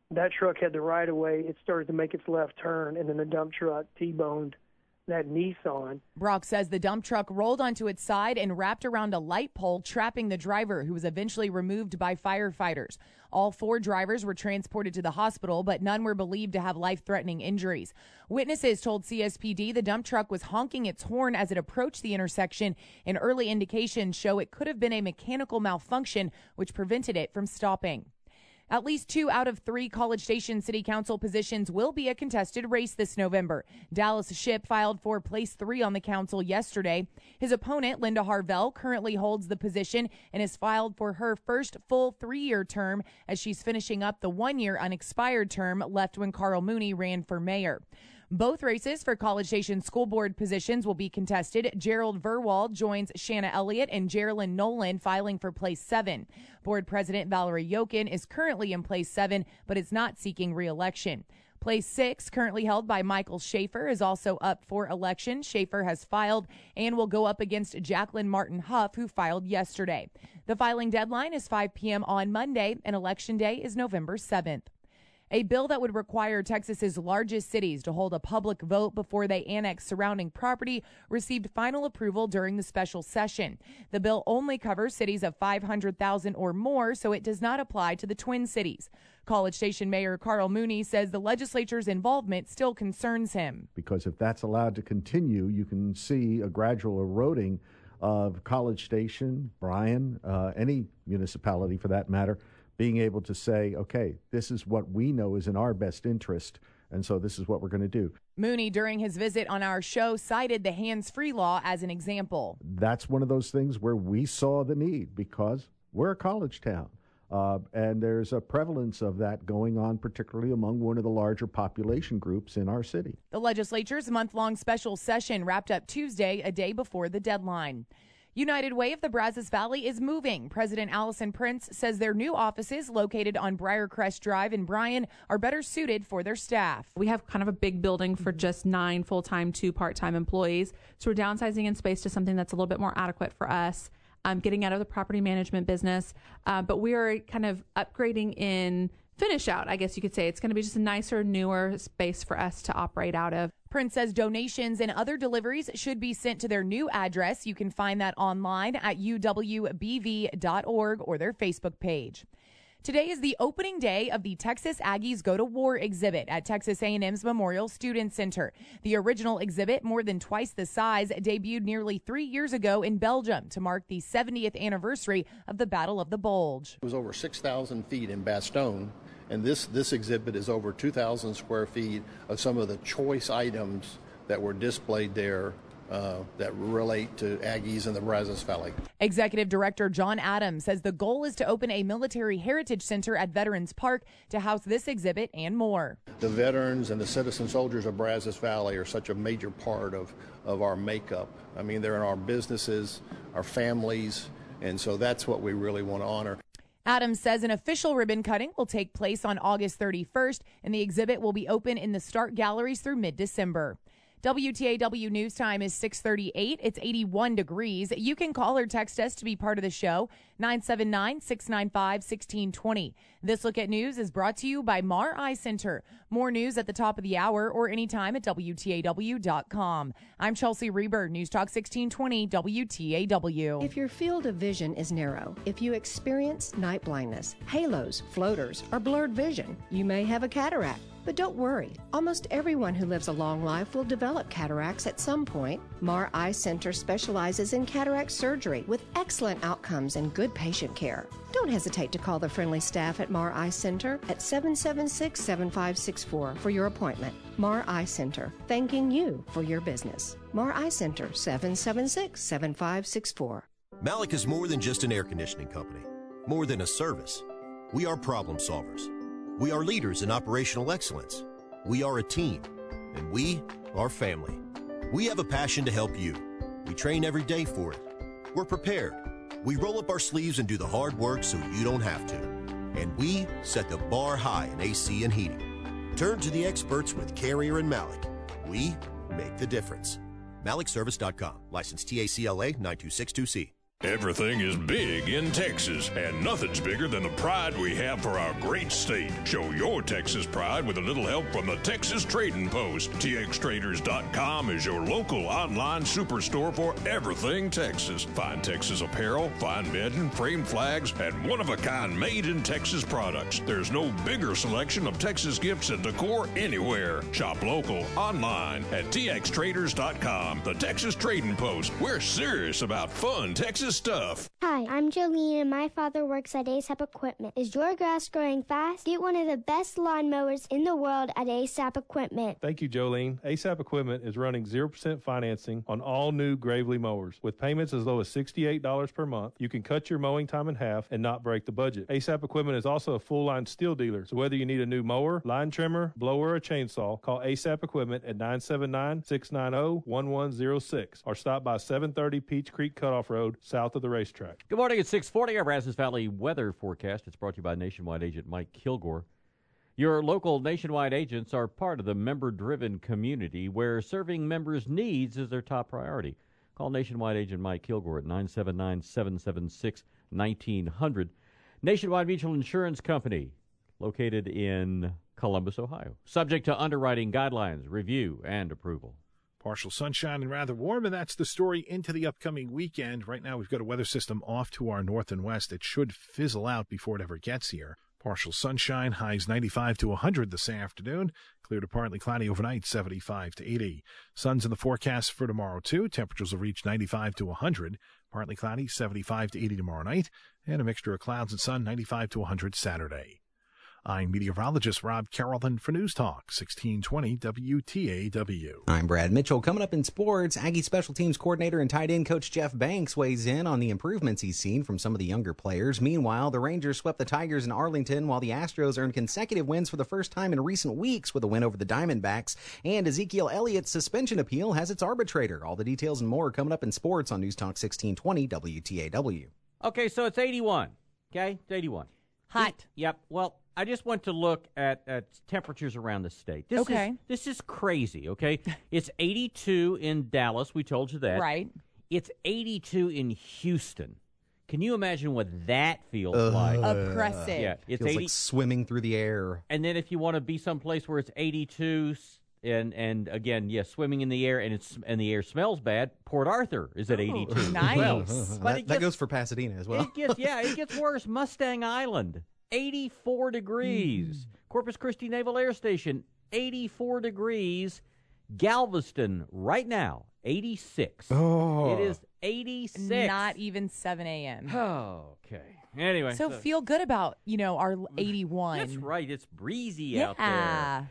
that truck had the right of way. It started to make its left turn, and then the dump truck T-boned that Nissan. Brock says the dump truck rolled onto its side and wrapped around a light pole, trapping the driver, who was eventually removed by firefighters. All 4 drivers were transported to the hospital, but none were believed to have life-threatening injuries. Witnesses told CSPD the dump truck was honking its horn as it approached the intersection, and early indications show it could have been a mechanical malfunction which prevented it from stopping. At least 2 out of 3 College Station City Council positions will be a contested race this November. Dallas Shipp filed for place 3 on the council yesterday. His opponent, Linda Harvell, currently holds the position and has filed for her first full 3-year term as she's finishing up the 1-year unexpired term left when Carl Mooney ran for mayor. Both races for College Station school board positions will be contested. Gerald Verwald joins Shanna Elliott and Geraldine Nolan filing for place 7. Board President Valerie Yokin is currently in place 7, but is not seeking re-election. Place 6, currently held by Michael Schaefer, is also up for election. Schaefer has filed and will go up against Jacqueline Martin Huff, who filed yesterday. The filing deadline is 5 p.m. on Monday, and Election Day is November 7th. A bill that would require Texas's largest cities to hold a public vote before they annex surrounding property received final approval during the special session. The bill only covers cities of 500,000 or more, so it does not apply to the Twin Cities. College Station Mayor Carl Mooney says the legislature's involvement still concerns him. Because if that's allowed to continue, you can see a gradual eroding of College Station, Bryan, any municipality for that matter, being able to say, okay, this is what we know is in our best interest, and so this is what we're going to do. Mooney, during his visit on our show, cited the hands-free law as an example. That's one of those things where we saw the need because we're a college town, and there's a prevalence of that going on, particularly among one of the larger population groups in our city. The legislature's month-long special session wrapped up Tuesday, a day before the deadline. United Way of the Brazos Valley is moving. President Allison Prince says their new offices located on Briarcrest Drive in Bryan are better suited for their staff. We have kind of a big building for just 9 full-time, 2 part-time employees. So we're downsizing in space to something that's a little bit more adequate for us, getting out of the property management business. But we are kind of upgrading in finish out, I guess you could say. It's going to be just a nicer, newer space for us to operate out of. Prince says donations and other deliveries should be sent to their new address. You can find that online at uwbv.org or their Facebook page. Today is the opening day of the Texas Aggies Go to War exhibit at Texas A&M's Memorial Student Center. The original exhibit, more than twice the size, debuted nearly 3 years ago in Belgium to mark the 70th anniversary of the Battle of the Bulge. It was over 6,000 feet in Bastogne, and this exhibit is over 2,000 square feet of some of the choice items that were displayed there that relate to Aggies in the Brazos Valley. Executive Director John Adams says the goal is to open a military heritage center at Veterans Park to house this exhibit and more. The veterans and the citizen soldiers of Brazos Valley are such a major part of our makeup. I mean, they're in our businesses, our families, and so that's what we really want to honor. Adams says an official ribbon cutting will take place on August 31st, and the exhibit will be open in the Stark galleries through mid-December. WTAW News Time is 6:38. It's 81 degrees. You can call or text us to be part of the show, 979-695-1620. This Look at News is brought to you by Mar Eye Center. More news at the top of the hour or anytime at WTAW.com. I'm Chelsea Reber, News Talk 1620 WTAW. If your field of vision is narrow, if you experience night blindness, halos, floaters, or blurred vision, you may have a cataract. But don't worry, almost everyone who lives a long life will develop cataracts at some point. Mar Eye Center specializes in cataract surgery with excellent outcomes and good patient care. Don't hesitate to call the friendly staff at Mar Eye Center at 776-7564 for your appointment. Mar Eye Center, thanking you for your business. Mar Eye Center, 776-7564. Malik is more than just an air conditioning company, more than a service. We are problem solvers. We are leaders in operational excellence. We are a team, and we are family. We have a passion to help you. We train every day for it. We're prepared. We roll up our sleeves and do the hard work so you don't have to. And we set the bar high in AC and heating. Turn to the experts with Carrier and Malik. We make the difference. MalikService.com. License TACLA 9262C. Everything is big in Texas, and nothing's bigger than the pride we have for our great state. Show your Texas pride with a little help from the Texas Trading Post. TXTraders.com is your local online superstore for everything Texas. Find Texas apparel, fine bedding, framed flags, and one-of-a-kind made-in-Texas products. There's no bigger selection of Texas gifts and decor anywhere. Shop local, online, at TXTraders.com. The Texas Trading Post. We're serious about fun Texas stuff. Hi, I'm Jolene and my father works at ASAP Equipment. Is your grass growing fast? Get one of the best lawn mowers in the world at ASAP Equipment. Thank you, Jolene. ASAP Equipment is running 0% financing on all new Gravely mowers. With payments as low as $68 per month, you can cut your mowing time in half and not break the budget. ASAP Equipment is also a full-line steel dealer, so whether you need a new mower, line trimmer, blower, or chainsaw, call ASAP Equipment at 979-690-1106 or stop by 730 Peach Creek Cutoff Road, south of the racetrack. Good morning. It's 6:40. Our Brazos Valley weather forecast. It's brought to you by Nationwide agent Mike Kilgore. Your local Nationwide agents are part of the member-driven community where serving members' needs is their top priority. Call Nationwide agent Mike Kilgore at 979-776-1900. Nationwide Mutual Insurance Company, located in Columbus, Ohio. Subject to underwriting guidelines, review, and approval. Partial sunshine and rather warm, and that's the story into the upcoming weekend. Right now, we've got a weather system off to our north and west. It should fizzle out before it ever gets here. Partial sunshine, highs 95 to 100 this afternoon. Clear to partly cloudy overnight, 75 to 80. Sun's in the forecast for tomorrow, too. Temperatures will reach 95 to 100. Partly cloudy, 75 to 80 tomorrow night. And a mixture of clouds and sun, 95 to 100 Saturday. I'm meteorologist Rob Carrollton for News Talk 1620 WTAW. I'm Brad Mitchell. Coming up in sports, Aggie special teams coordinator and tight end coach Jeff Banks weighs in on the improvements he's seen from some of the younger players. Meanwhile, the Rangers swept the Tigers in Arlington, while the Astros earned consecutive wins for the first time in recent weeks with a win over the Diamondbacks. And Ezekiel Elliott's suspension appeal has its arbitrator. All the details and more coming up in sports on News Talk 1620 WTAW. Okay, so it's 81. Okay, it's 81. Hot. Yep. Well, I just want to look at temperatures around the state. This is crazy, okay? It's 82 in Dallas. We told you that. Right. It's 82 in Houston. Can you imagine what that feels like? Oppressive. Yeah, it's feels like swimming through the air. And then if you want to be someplace where it's 82 and again, yes, swimming in the air and the air smells bad, Port Arthur is at 82. Nice. Well, that goes for Pasadena as well. It gets worse. Mustang Island. 84 degrees. Corpus Christi Naval Air Station, 84 degrees. Galveston, right now, 86. Oh. It is 86. Not even 7 a.m. Oh, okay. Anyway. So feel good about, our 81. That's right. It's breezy out there.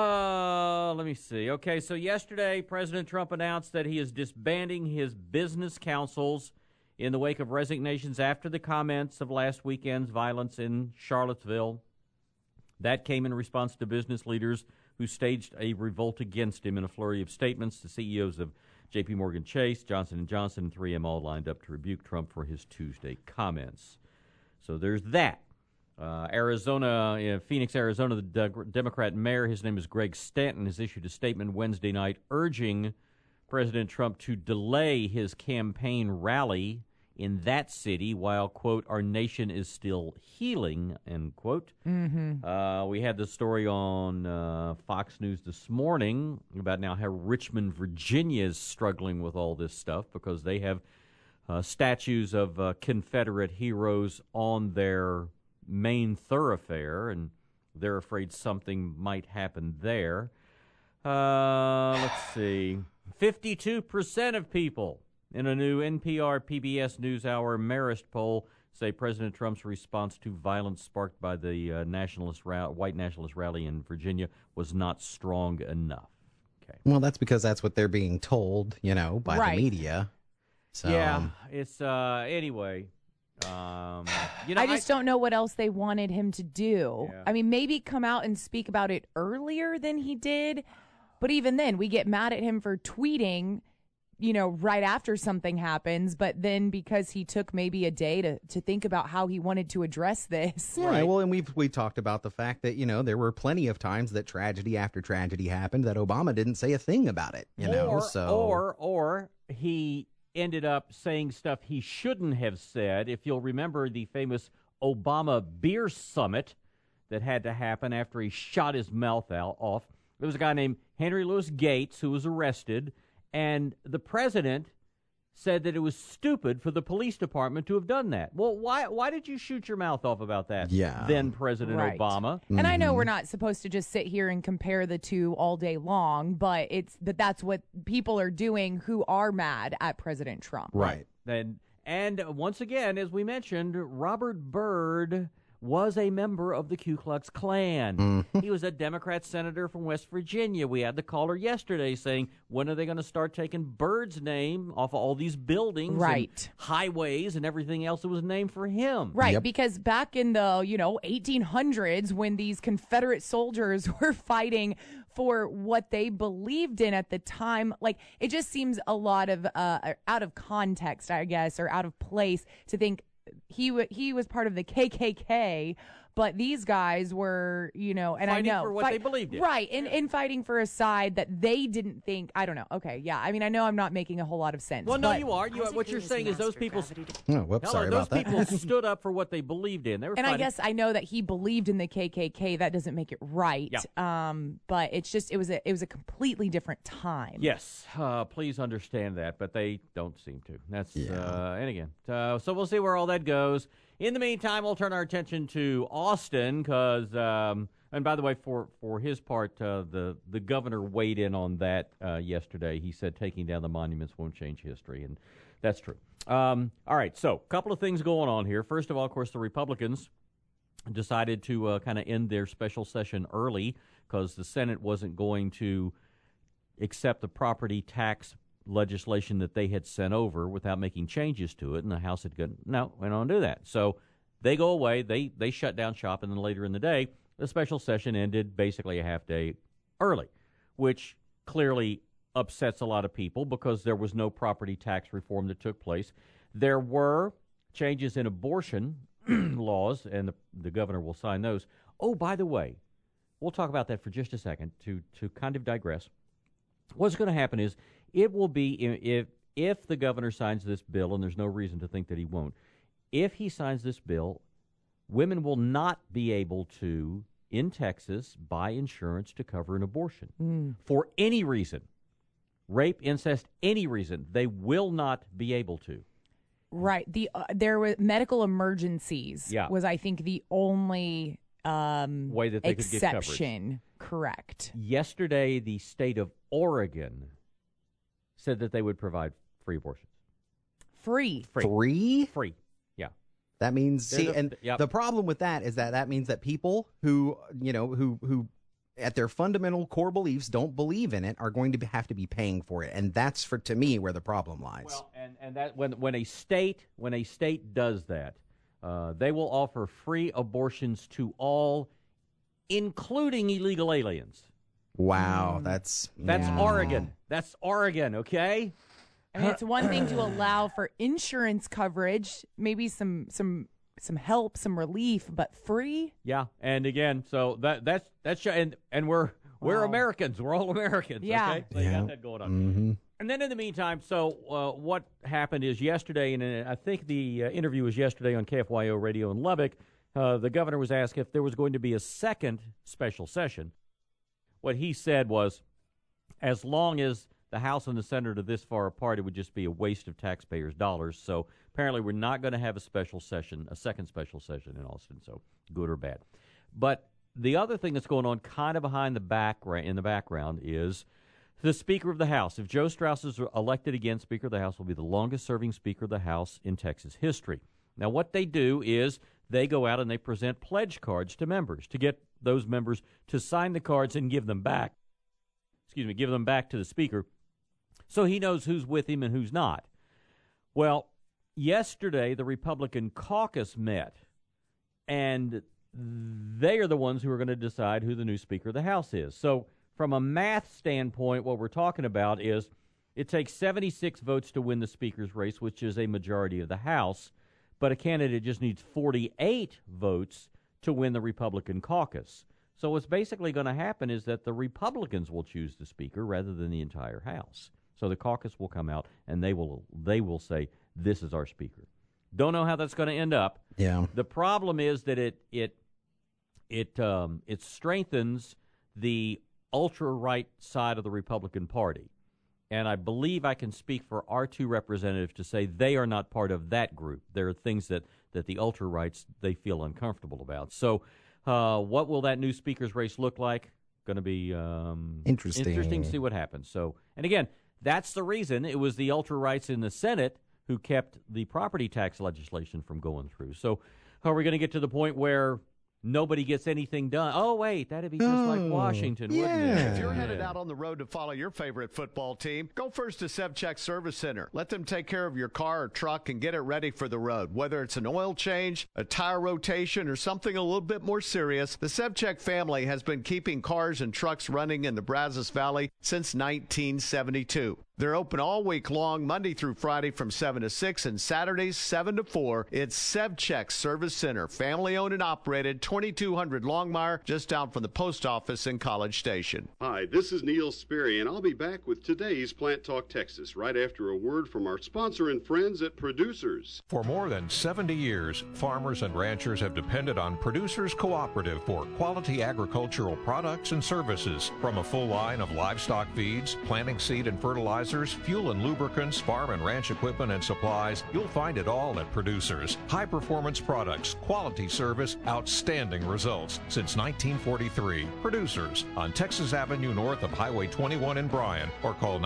Let me see. Okay, so yesterday, President Trump announced that he is disbanding his business councils in the wake of resignations after the comments of last weekend's violence in Charlottesville. That came in response to business leaders who staged a revolt against him in a flurry of statements. The CEOs of J.P. Morgan Chase, Johnson & Johnson, and 3M all lined up to rebuke Trump for his Tuesday comments. So there's that. Phoenix, Arizona, the Democrat mayor, his name is Greg Stanton, has issued a statement Wednesday night urging President Trump to delay his campaign rally in that city while, quote, our nation is still healing, end quote. Mm-hmm. We had the story on Fox News this morning about now how Richmond, Virginia is struggling with all this stuff because they have statues of Confederate heroes on their main thoroughfare, and they're afraid something might happen there. Let's see. 52% of people in a new NPR PBS NewsHour Marist poll say President Trump's response to violence sparked by the white nationalist rally in Virginia was not strong enough. Okay. Well, that's because that's what they're being told, by the media. So, yeah, it's anyway. I just don't know what else they wanted him to do. Yeah. I mean, maybe come out and speak about it earlier than he did. But even then, we get mad at him for tweeting, right after something happens. But then because he took maybe a day to think about how he wanted to address this. Yeah, right. Well, and we talked about the fact that, there were plenty of times that tragedy after tragedy happened that Obama didn't say a thing about it, Or he ended up saying stuff he shouldn't have said. If you'll remember the famous Obama beer summit that had to happen after he shot his mouth off, there was a guy named Henry Louis Gates who was arrested, and the president said that it was stupid for the police department to have done that. Well, why did you shoot your mouth off about that, then President Obama? And I know we're not supposed to just sit here and compare the two all day long, but that's what people are doing who are mad at President Trump. Right. And once again, as we mentioned, Robert Byrd was a member of the Ku Klux Klan. He was a Democrat senator from West Virginia. We had the caller yesterday saying, when are they going to start taking Byrd's name off of all these buildings and highways and everything else that was named for him? Right, because back in the, 1800s, when these Confederate soldiers were fighting for what they believed in at the time, it just seems a lot of out of context, I guess, or out of place to think he was part of the KKK, but these guys were, and fighting I know for what they believed in, right, and fighting for a side that they didn't think. I don't know. Okay, yeah. I mean, I know I'm not making a whole lot of sense. Well, no, you are. What you're saying is those people. Those people stood up for what they believed in. They were, and I guess I know that he believed in the KKK. That doesn't make it right. Yeah. But it's just it was a completely different time. Yes, please understand that, but they don't seem to. That's and again, so we'll see where all that goes. In the meantime, we'll turn our attention to Austin because, and by the way, for his part, the governor weighed in on that yesterday. He said taking down the monuments won't change history, and that's true. All right, so a couple of things going on here. First of all, of course, the Republicans decided to kind of end their special session early because the Senate wasn't going to accept the property tax legislation that they had sent over without making changes to it, and the House had gone, no, we don't do that. So they go away, they shut down shop, and then later in the day, the special session ended basically a half day early, which clearly upsets a lot of people because there was no property tax reform that took place. There were changes in abortion laws, and the governor will sign those. Oh, by the way, we'll talk about that for just a second to kind of digress. What's going to happen is it will be if the governor signs this bill, and there's no reason to think that he won't, if he signs this bill, women will not be able to, in Texas, buy insurance to cover an abortion for any reason. Rape, incest, any reason. They will not be able to. Right. There were medical emergencies was, I think, the only way that they could get coverage. Exception. Correct. Yesterday, the state of Oregon said that they would provide free abortions. Free? Free, yeah. That means, the problem with that is that means that people who at their fundamental core beliefs don't believe in it are going to have to be paying for it, and that's to me where the problem lies. Well, and that when a state does that, they will offer free abortions to all, including illegal aliens. Wow, that's Oregon. That's Oregon, okay? I mean, it's one thing to allow for insurance coverage, maybe some help, some relief, but free? Yeah, and again, so that's and we're Americans. We're all Americans, okay? So you got that going on. Mm-hmm. And then in the meantime, so what happened is yesterday, and I think the interview was yesterday on KFYO radio in Lubbock, the governor was asked if there was going to be a second special session. What he said was, as long as the House and the Senate are this far apart, it would just be a waste of taxpayers' dollars. So apparently we're not going to have a second special session in Austin, so good or bad. But the other thing that's going on kind of in the background is the Speaker of the House. If Joe Straus is elected again, Speaker of the House will be the longest-serving Speaker of the House in Texas history. Now, what they do is they go out and they present pledge cards to members to get those members to sign the cards and give them back to the Speaker so he knows who's with him and who's not. Well, yesterday the Republican caucus met, and they are the ones who are going to decide who the new Speaker of the House is. So from a math standpoint, what we're talking about is it takes 76 votes to win the Speaker's race, which is a majority of the House, but a candidate just needs 48 votes to win the Republican caucus. So what's basically going to happen is that the Republicans will choose the Speaker rather than the entire House. So the caucus will come out, and they will say, this is our speaker. Don't know how that's going to end up. Yeah. The problem is that it strengthens the ultra-right side of the Republican Party. And I believe I can speak for our two representatives to say they are not part of that group. There are things that the ultra-rights, they feel uncomfortable about. So what will that new speaker's race look like? Going to be interesting to see what happens. So, and again, that's the reason it was the ultra-rights in the Senate who kept the property tax legislation from going through. So are we going to get to the point where nobody gets anything done? Oh, wait, that'd be just like Washington, wouldn't it? If you're headed out on the road to follow your favorite football team, go first to SevCheck Service Center. Let them take care of your car or truck and get it ready for the road. Whether it's an oil change, a tire rotation, or something a little bit more serious, the SevCheck family has been keeping cars and trucks running in the Brazos Valley since 1972. They're open all week long, Monday through Friday from 7 to 6 and Saturdays 7 to 4. It's SevCheck Service Center, family-owned and operated, 2200 Longmire, just down from the post office in College Station. Hi, this is Neil Sperry, and I'll be back with today's Plant Talk Texas right after a word from our sponsor and friends at Producers. For more than 70 years, farmers and ranchers have depended on Producers Cooperative for quality agricultural products and services. From a full line of livestock feeds, planting seed and fertilizers, fuel and lubricants, farm and ranch equipment and supplies, you'll find it all at Producers. High-performance products, quality service, outstanding results. Since 1943, Producers on Texas Avenue north of Highway 21 in Bryan, or call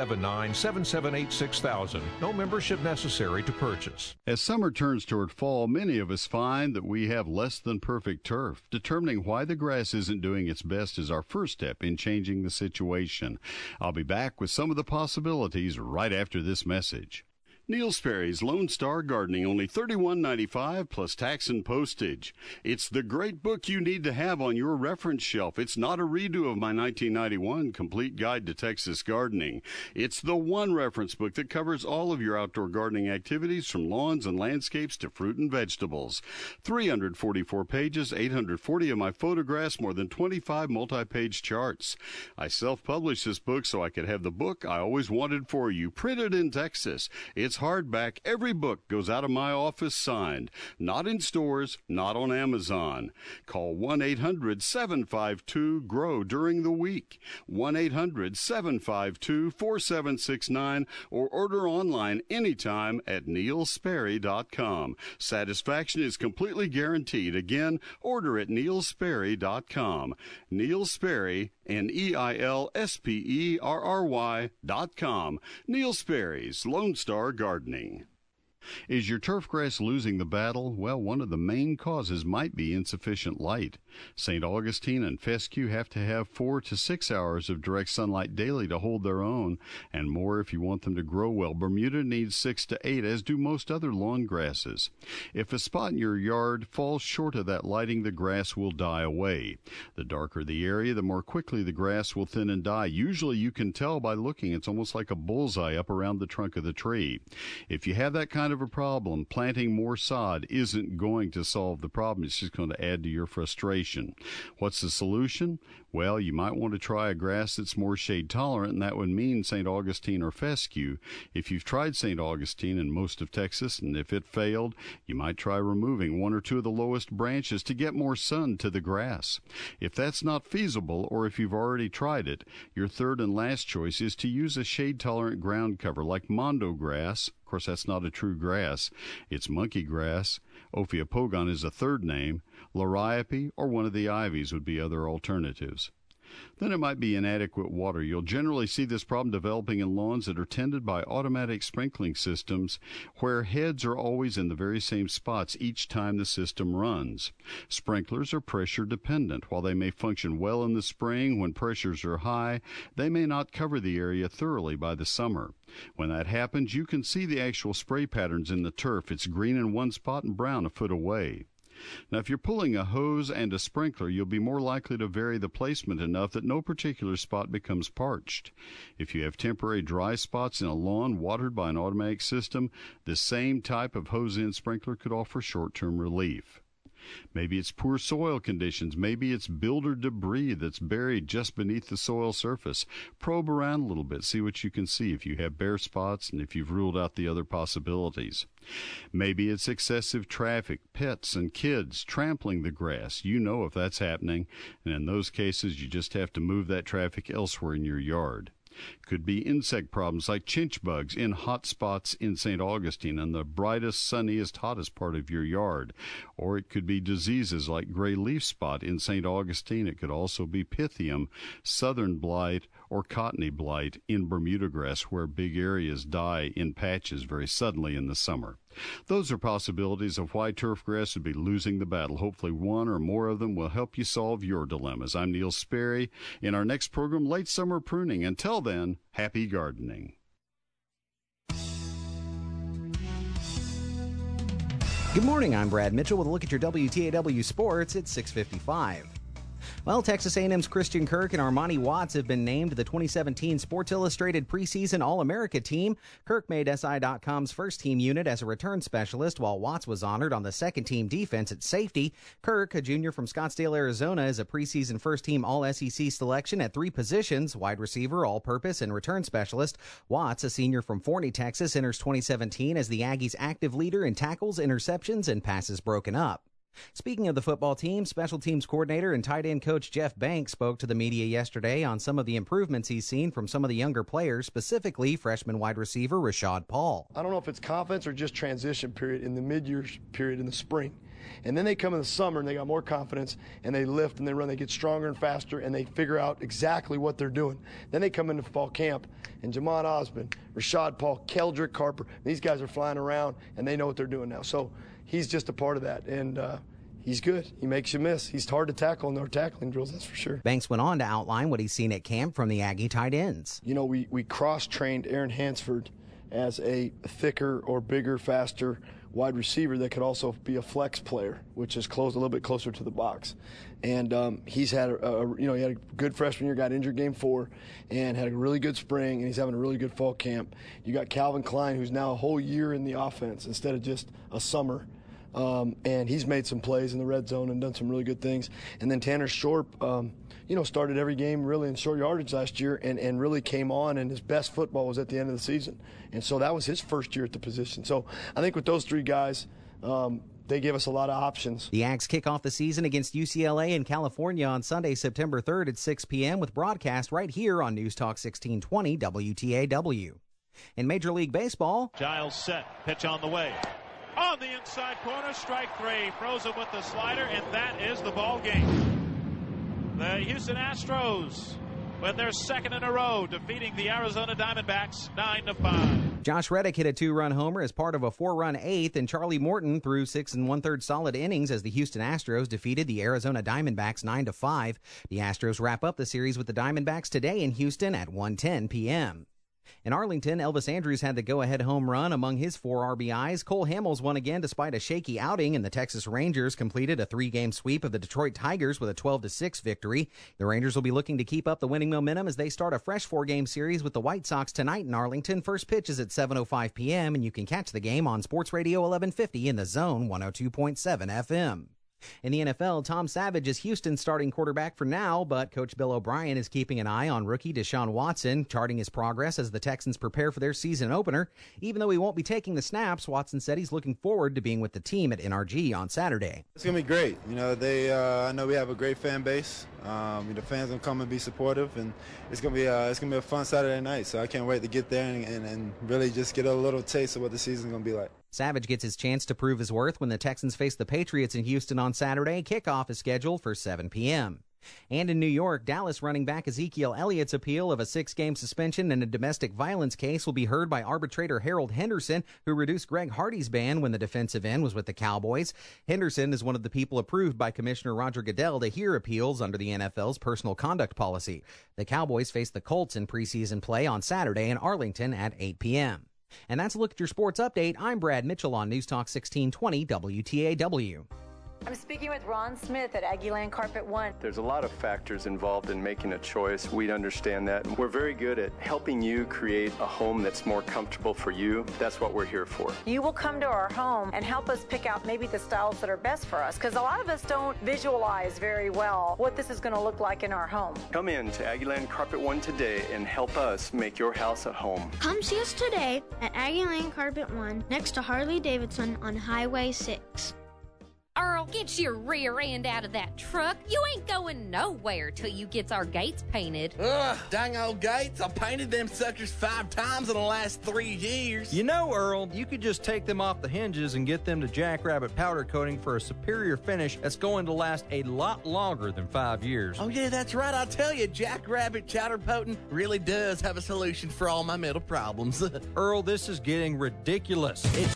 979-778-6000. No membership necessary to purchase. As summer turns toward fall, many of us find that we have less than perfect turf. Determining why the grass isn't doing its best is our first step in changing the situation. I'll be back with some of the possibilities right after this message. Neil Sperry's Lone Star Gardening, only $31.95 plus tax and postage. It's the great book you need to have on your reference shelf. It's not a redo of my 1991 Complete Guide to Texas Gardening. It's the one reference book that covers all of your outdoor gardening activities, from lawns and landscapes to fruit and vegetables. 344 pages, 840 of my photographs, more than 25 multi-page charts. I self-published this book so I could have the book I always wanted for you, printed in Texas. It's hardback. Every book goes out of my office signed. Not in stores, not on Amazon. Call 1-800-752-GROW during the week. 1-800-752-4769 or order online anytime at neilsperry.com. Satisfaction is completely guaranteed. Again, order at neilsperry.com. Neil Sperry, NeilSperry.com. Neil Sperry's Lone Star Gardening. Is your turf grass losing the battle? Well, one of the main causes might be insufficient light. St. Augustine and fescue have to have 4 to 6 hours of direct sunlight daily to hold their own, and more if you want them to grow well. Bermuda needs 6 to 8, as do most other lawn grasses. If a spot in your yard falls short of that lighting, the grass will die away. The darker the area, the more quickly the grass will thin and die. Usually you can tell by looking. It's almost like a bullseye up around the trunk of the tree. If you have that kind of a problem, planting more sod isn't going to solve the problem. It's just going to add to your frustration. What's the solution? Well, you might want to try a grass that's more shade tolerant, and that would mean St. Augustine or fescue. If you've tried St. Augustine in most of Texas, and if it failed, you might try removing 1 or 2 of the lowest branches to get more sun to the grass. If that's not feasible, or if you've already tried it, your third and last choice is to use a shade-tolerant ground cover like mondo grass. Of course, that's not a true grass. It's monkey grass. Ophiopogon is a third name. Liriope or one of the ivies would be other alternatives. Then it might be inadequate water. You'll generally see this problem developing in lawns that are tended by automatic sprinkling systems, where heads are always in the very same spots each time the system runs. Sprinklers are pressure dependent. While they may function well in the spring when pressures are high, they may not cover the area thoroughly by the summer. When that happens, you can see the actual spray patterns in the turf. It's green in one spot and brown a foot away. Now, if you're pulling a hose and a sprinkler, you'll be more likely to vary the placement enough that no particular spot becomes parched. If you have temporary dry spots in a lawn watered by an automatic system, the same type of hose-in sprinkler could offer short-term relief. Maybe it's poor soil conditions. Maybe it's builder debris that's buried just beneath the soil surface. Probe around a little bit, see what you can see, if you have bare spots and if you've ruled out the other possibilities. Maybe it's excessive traffic, pets and kids trampling the grass. You know if that's happening, and in those cases you just have to move that traffic elsewhere in your yard. Could be insect problems like chinch bugs in hot spots in St. Augustine and the brightest, sunniest, hottest part of your yard. Or it could be diseases like gray leaf spot in St. Augustine. It could also be Pythium, southern blight, or cottony blight in Bermuda grass, where big areas die in patches very suddenly in the summer. Those are possibilities of why turf grass would be losing the battle. Hopefully one or more of them will help you solve your dilemmas. I'm Neil Sperry. In our next program, Late Summer Pruning. Until then, happy gardening. Good morning, I'm Brad Mitchell with a look at your WTAW sports at 6:55. Well, Texas A&M's Christian Kirk and Armani Watts have been named to the 2017 Sports Illustrated preseason All-America team. Kirk made SI.com's first-team unit as a return specialist, while Watts was honored on the second-team defense at safety. Kirk, a junior from Scottsdale, Arizona, is a preseason first-team All-SEC selection at 3 positions, wide receiver, all-purpose, and return specialist. Watts, a senior from Forney, Texas, enters 2017 as the Aggies' active leader in tackles, interceptions, and passes broken up. Speaking of the football team, special teams coordinator and tight end coach Jeff Banks spoke to the media yesterday on some of the improvements he's seen from some of the younger players, specifically freshman wide receiver Rashad Paul. I don't know if it's confidence or just transition period in the mid-year period in the spring. And then they come in the summer and they got more confidence and they lift and they run, they get stronger and faster and they figure out exactly what they're doing. Then they come into fall camp and Jamon Osmond, Rashad Paul, Keldrick Harper, these guys are flying around and they know what they're doing now. So he's just a part of that, and he's good. He makes you miss. He's hard to tackle in our tackling drills, that's for sure. Banks went on to outline what he's seen at camp from the Aggie tight ends. You know, we cross-trained Aaron Hansford as a thicker or bigger, faster wide receiver that could also be a flex player, which is a little bit closer to the box. And he's had he had a good freshman year, got injured game 4, and had a really good spring, and he's having a really good fall camp. You got Calvin Klein, who's now a whole year in the offense instead of just a summer. And he's made some plays in the red zone and done some really good things. And then Tanner Shorp, started every game really in short yardage last year and really came on, and his best football was at the end of the season. And so that was his first year at the position. So I think with those 3 guys, they give us a lot of options. The Ags kick off the season against UCLA in California on Sunday, September 3rd at 6 p.m. with broadcast right here on News Talk 1620 WTAW. In Major League Baseball, Giles set, pitch on the way. On the inside corner, strike 3. Frozen with the slider, and that is the ball game. The Houston Astros, with their second in a row, defeating the Arizona Diamondbacks 9-5. Josh Reddick hit a 2-run homer as part of a 4-run 8th, and Charlie Morton threw 6 1/3 solid innings as the Houston Astros defeated the Arizona Diamondbacks 9-5. The Astros wrap up the series with the Diamondbacks today in Houston at 1:10 p.m. In Arlington, Elvis Andrus had the go-ahead home run among his 4 RBIs. Cole Hamels won again despite a shaky outing, and the Texas Rangers completed a 3-game sweep of the Detroit Tigers with a 12-6 victory. The Rangers will be looking to keep up the winning momentum as they start a fresh 4-game series with the White Sox tonight in Arlington. First pitch is at 7:05 p.m., and you can catch the game on Sports Radio 1150 in the Zone 102.7 FM. In the NFL, Tom Savage is Houston's starting quarterback for now, but Coach Bill O'Brien is keeping an eye on rookie Deshaun Watson, charting his progress as the Texans prepare for their season opener. Even though he won't be taking the snaps, Watson said he's looking forward to being with the team at NRG on Saturday. It's going to be great. I know we have a great fan base. The fans will come and be supportive, and it's going to be a fun Saturday night, so I can't wait to get there and really just get a little taste of what the season's going to be like. Savage gets his chance to prove his worth when the Texans face the Patriots in Houston on Saturday. Kickoff is scheduled for 7 p.m. And in New York, Dallas running back Ezekiel Elliott's appeal of a 6-game suspension in a domestic violence case will be heard by arbitrator Harold Henderson, who reduced Greg Hardy's ban when the defensive end was with the Cowboys. Henderson is one of the people approved by Commissioner Roger Goodell to hear appeals under the NFL's personal conduct policy. The Cowboys face the Colts in preseason play on Saturday in Arlington at 8 p.m. And that's a look at your sports update. I'm Brad Mitchell on News Talk 1620 WTAW. I'm speaking with Ron Smith at Aggieland Carpet One. There's a lot of factors involved in making a choice. We understand that. We're very good at helping you create a home that's more comfortable for you. That's what we're here for. You will come to our home and help us pick out maybe the styles that are best for us, because a lot of us don't visualize very well what this is going to look like in our home. Come in to Aggieland Carpet One today and help us make your house a home. Come see us today at Aggieland Carpet One, next to Harley Davidson on Highway 6. Earl, get your rear end out of that truck. You ain't going nowhere till you gets our gates painted. Ugh, dang old gates. I painted them suckers 5 times in the last 3 years. You know, Earl, you could just take them off the hinges and get them to Jackrabbit powder coating for a superior finish that's going to last a lot longer than 5 years. Oh, yeah, that's right. I'll tell you, Jackrabbit powder coating really does have a solution for all my metal problems. Earl, this is getting ridiculous.